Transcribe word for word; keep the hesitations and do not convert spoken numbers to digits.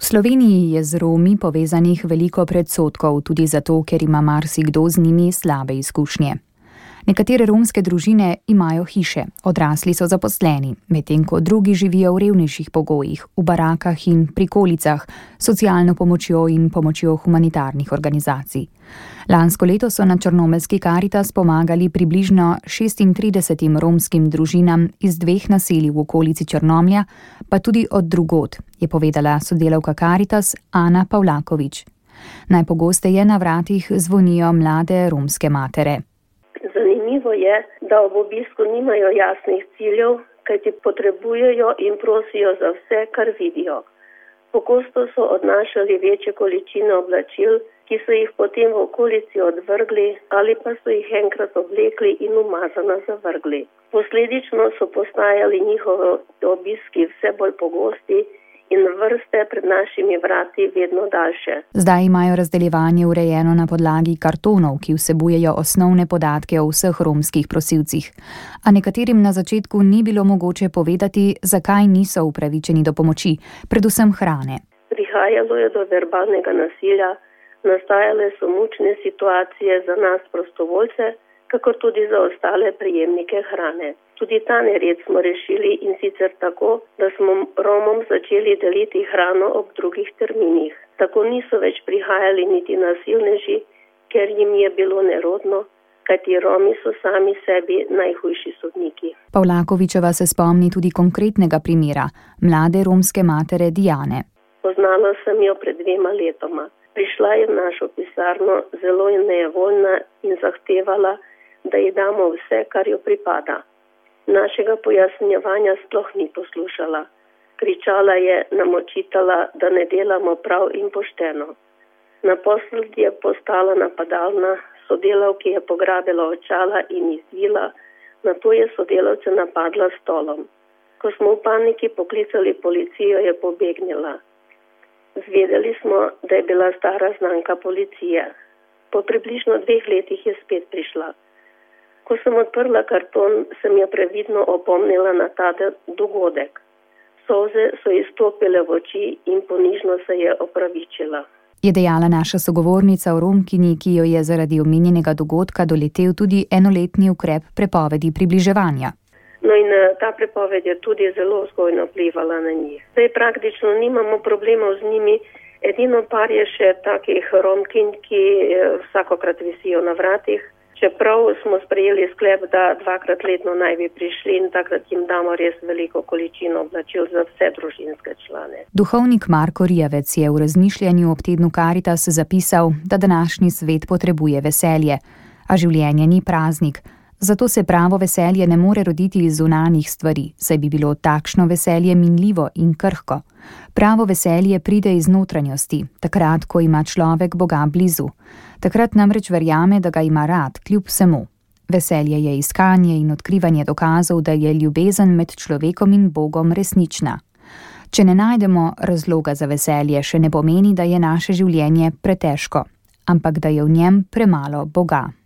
Sloveniji je z Romi povezanih veliko predsodkov, tudi zato, ker ima marsikdo z njimi slabe izkušnje. Nekatere romske družine imajo hiše, odrasli so zaposleni, medtem ko drugi živijo v revnejših pogojih, v barakah in prikolicah, socialno pomočjo in pomočjo humanitarnih organizacij. Lansko leto so na črnomeljski Karitas pomagali približno šestintridesetim romskim družinam iz dveh naselij v okolici Črnomlja, pa tudi od drugod, je povedala sodelavka Karitas Ana Pavlaković. Najpogosteje na vratih zvonijo mlade romske matere. Zanimivo je, da ob obisku nimajo jasnih ciljev, kajti potrebujejo in prosijo za vse, kar vidijo. Pogosto so odnašali večje količine oblačil, ki so jih potem v okolici odvrgli ali pa so jih enkrat oblekli in umazano zavrgli. Posledično so postajali njihovi obiski vse bolj pogosti in vrste pred našimi vrati vedno daljše. Zdaj imajo razdeljevanje urejeno na podlagi kartonov, ki vsebujejo osnovne podatke o vseh romskih prosilcih. A nekaterim na začetku ni bilo mogoče povedati, zakaj niso upravičeni do pomoči, predvsem hrane. Prihajalo je do verbalnega nasilja, nastajale so mučne situacije za nas prostovoljce, kakor tudi za ostale prejemnike hrane. Tudi ta nered smo rešili in sicer tako, da smo Romom začeli deliti hrano ob drugih terminih. Tako niso več prihajali niti nasilneži, ker jim je bilo nerodno, kajti Romi so sami sebi najhujši sodniki. Pavlakovićeva se spomni tudi konkretnega primera, mlade romske matere Diane. Poznala sem jo pred dvema letoma. Prišla je v našo pisarno zelo nejevoljna in zahtevala, da ji damo vse, kar jo pripada. Našega pojasnjevanja sploh ni poslušala. Kričala je, nam očitala, da ne delamo prav in pošteno. Naposled je postala napadalna, sodelavki je pograbila očala in izvila, nato je sodelavce napadla s stolom. Ko smo v paniki poklicali policijo, je pobegnila. Zvedeli smo, da je bila stara znanka policije. Po približno dveh letih je spet prišla. Ko sem odprla karton, sem jo previdno opomnila na ta dogodek. Solze so izstopile v oči in ponižno se je opravičila. Je dejala naša sogovornica v Romkini, ki jo je zaradi omenjenega dogodka doletel tudi enoletni ukrep prepovedi približevanja. No in ta prepoved je tudi zelo vzgojno vplivala na njih. Zdaj praktično nimamo problemov z njimi, edino par je še takih Romkin, ki vsakokrat visijo na vratih. Čeprav smo sprejeli sklep, da dvakrat letno naj bi prišli in takrat jim damo res veliko količino oblačil za vse družinske člane. Duhovnik Marko Rijavec je v razmišljanju ob tednu Karitas zapisal, da današnji svet potrebuje veselje, a življenje ni praznik. Zato se pravo veselje ne more roditi iz zunanjih stvari, saj bi bilo takšno veselje minljivo in krhko. Pravo veselje pride iz notranjosti, takrat, ko ima človek Boga blizu. Takrat namreč verjame, da ga ima rad, kljub vsemu. Veselje je iskanje in odkrivanje dokazov, da je ljubezen med človekom in Bogom resnična. Če ne najdemo razloga za veselje, še ne pomeni, da je naše življenje pretežko, ampak da je v njem premalo Boga.